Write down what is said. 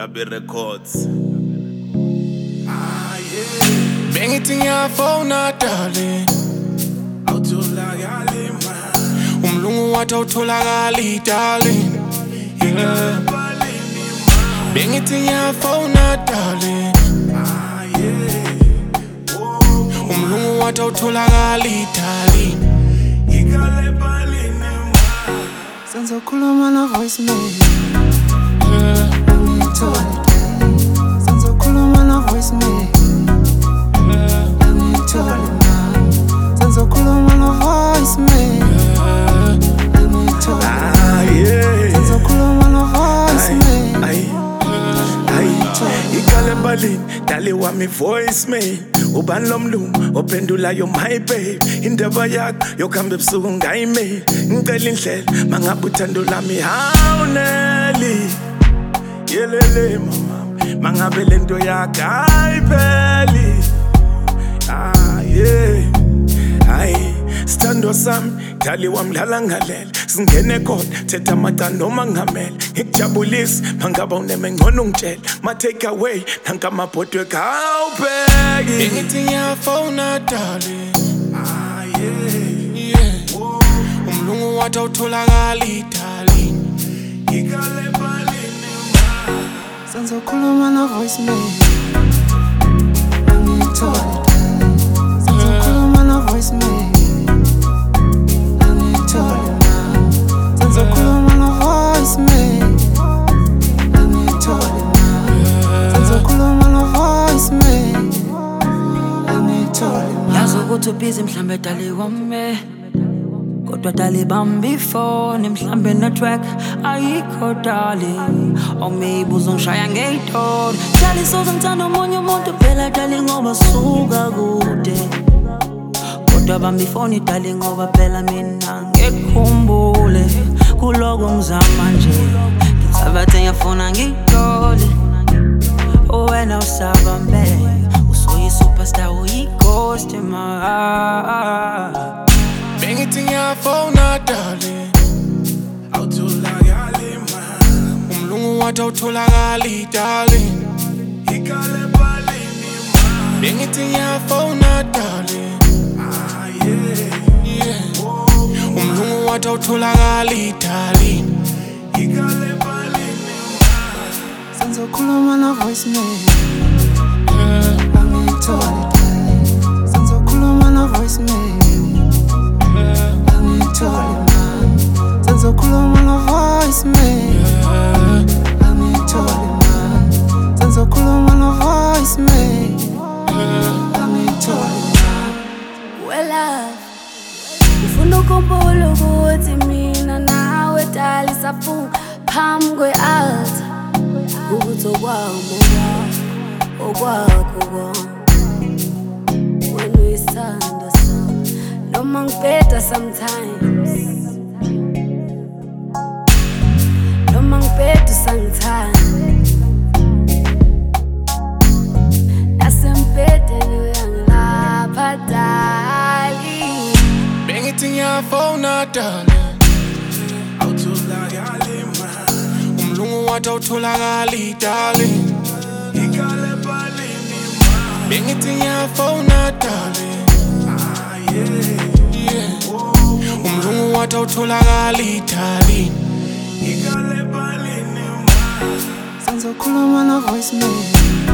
Gabi Records. Bengithi ngiyafona darling, Awutholakali man. umlungu wathi awutholakali darling, yeah. Bengithi ngiyafona darling, umlungu wathi awutholakali darling. Senzokhuluma na voicemail, Yeah. senzokhuluma na voicemail, senzokhuluma na voicemail, senzokhuluma na voicemail. Ikale balini, dali wami voicemail. Ubani lo mlungu ophendulayo my babe. Indaba yakho yokuhamba ebusuku ngayi-mail. Ngicela indlela mangabe uthando lami hawuneli. Yelele mama, mangabe lento yakho ayipheli. Hayi, sithando sami, dali wami dlala ngalele. Singene kodwa, thetha amacala noma ngamele. Ngikujabulise, mangaba uneme ngcono ungitshela. Ma take away, nanka amabhodwe kawubheki. Bengithi ngiyafona darling, yeah. Umlungu wathi awutholakali darling, Senzokhuluma na voicemail, senzokhuluma na voicemail, senzokhuluma na voicemail, senzokhuluma na voicemail. Yazi ukuthi ubhizi mhlambe dali wami, kodwa dali bambi ifoni mhlambe network ayikho dali, or maybe uzongishaya ngey'toni. Dali sozongithanda omunye umuntu phela dali ngoba suka kude, kodwa bambi ifoni dali ngoba phela mina ngikukhumbule kuloko ngizama nje. Ngisabathe ngiyafuna ngiyithole, wena usabambe superstar, uyi-ghost in my heart. bengithi ngiyafona darling, Awutholakali man. umlungu wathi awutholakali darling, bengithi ngiyafona darling, yeah. Umlungu wathi awutholakali darling, Senzokhuluma na voicemail, yeah. senzokhuluma na voicemail, senzokhuluma na voicemail, senzokhuluma na voicemail. Wela ngifuna ukukhumbula ukuthi mina nawe dali safunga phambi kwe-altar, ukuthi okwakho wena uyisithando sami, noma ngibheda sometimes, noma ngibheda usangithanda, nasembhedeni uyangilapha dali. Bengithi ngiyafona darling, Awutholakali man. umlungu wathi awutholakali darling, bengithi ngiyafona darling, yeah. Umlungu wathi awutholakali darling, Senzokhuluma na voicemail,